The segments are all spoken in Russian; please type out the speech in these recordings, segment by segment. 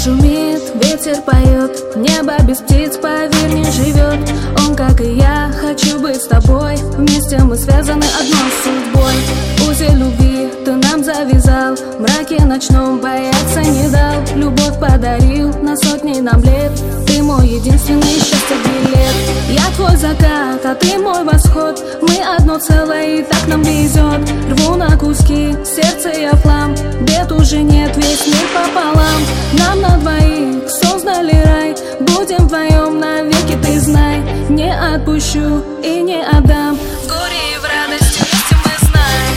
шумит, ветер поет, небо без птиц, поверь, не живет. Он, как и я, хочу быть с тобой, вместе мы связаны одной судьбой. Узел любви ты нам завязал, в мраке ночном бояться не дал. Любовь подарил на сотни нам лет, ты мой единственный счастье билет. Я твой закат, а ты мой восход, мы одно целое и так нам везет. Рву на куски, сердце я флам, бед уже нет, весь мир пополам. Нам на двоих создали рай, будем вдвоем навеки, ты знай. Не отпущу и не отдам, в горе и в радости вместе мы знаем.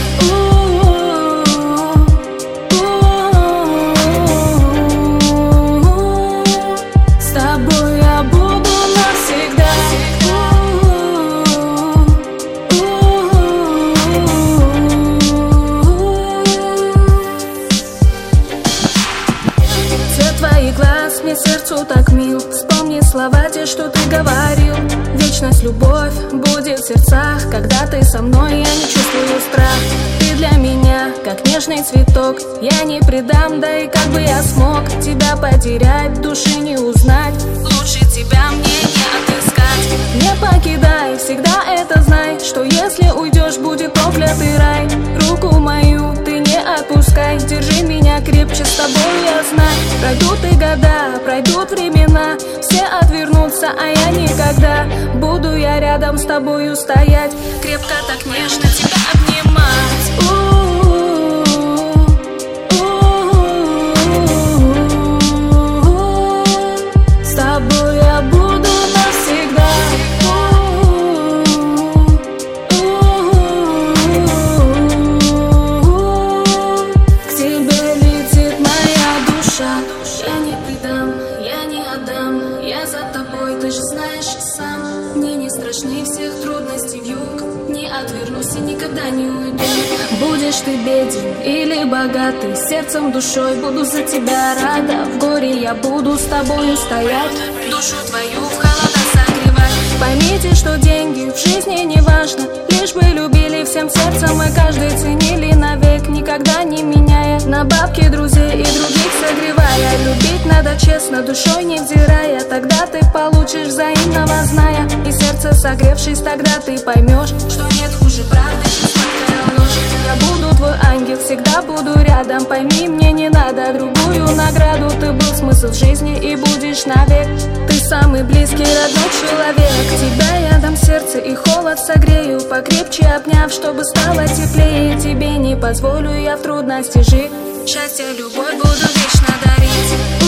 С тобой я буду навсегда. Цвет твоих глаз мне сердцу так мил, вспомни слова те, что ты говорил. Вечность, любовь будет в сердцах, когда ты со мной, я не чувствую страх. Ты для меня, как нежный цветок, я не предам, да и как бы я смог тебя потерять, души не узнать. Лучше тебя мне не отыскать. Не покидай, всегда это знай, что если уйдешь, будет проклятый рай. Руку мою ты не отпускай, держи меня крепче, с тобой я знаю. Пройдут и года, пройдут времена, все отвернутся, а я никогда. Буду я рядом с тобою стоять, крепко так нежно тебя обнимать. С тобой я буду навсегда. К тебе летит моя душа. Я не предам, я не отдам, я за тобой, ты же знаешь сам. Мне не страшны всех трудностей вьюг, не отвернусь и никогда не уйду. Будешь ты беден или богатый, сердцем, душой буду за тебя рада. В горе я буду с тобою стоять, душу твою в холода согревать. Поймите, что деньги в жизни не важно, лишь бы любили всем сердцем и каждый ценили навек, никогда не меняя на бабки друзей и других согревая. Любить надо честно, душой не взирая, тогда ты получишь взаимного зная. И сердце согревшись, тогда ты поймешь, что нет хуже правды, чем сладкая ложь. Я буду твой ангел, всегда буду рядом, пойми, мне не надо другую награду. Ты был смысл жизни и будешь навек, ты самый близкий, родной человек. Тебя я дам сердце и холод согрею, покрепче обняв, чтобы стало теплее. Тебе не позволю я в трудности жить, счастье, любовь буду вечно дарить.